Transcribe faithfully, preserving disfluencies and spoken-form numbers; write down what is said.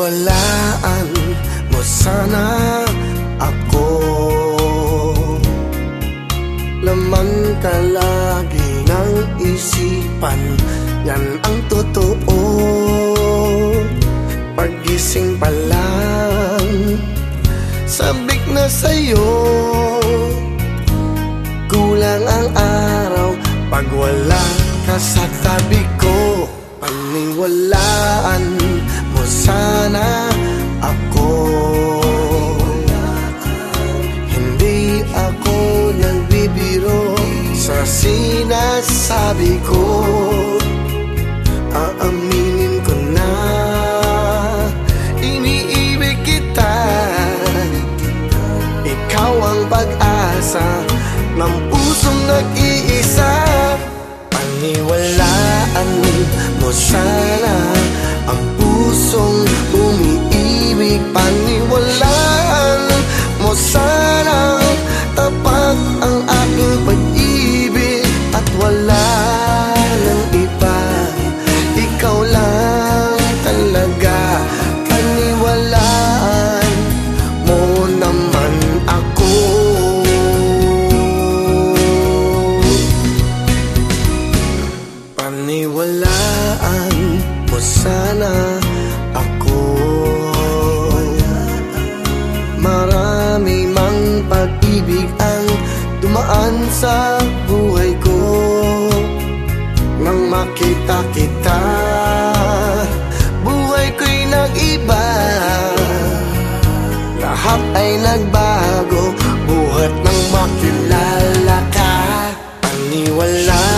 Paniwalaan mo sana ako. Laman ka lagi ng isipan, yan ang totoo. Pagising pa lang, sabik na sa'yo. Kulang ang araw pag wala ka sa tabi ko. Paniwalaan mo sana ako. Hindi ako nagbibiro sa sinasabi ko. Aaminin ko na iniibig kita. Ikaw ang pag-asa ng pusong nag-iisa. Paniwalaan mo sana ang pusong umiibig. Paniwalaan mo sana tapat ang aking pag-ibig. At wala nang iba, ikaw lang talaga. Paniwalaan mo naman ako. Paniwalaan mo sana ako. Marami mang pag-ibig ang dumaan sa buhay ko. Nang makita kita, buhay ko'y nag-iba. Lahat ay nagbago buhat nang makilala ka. Paniwala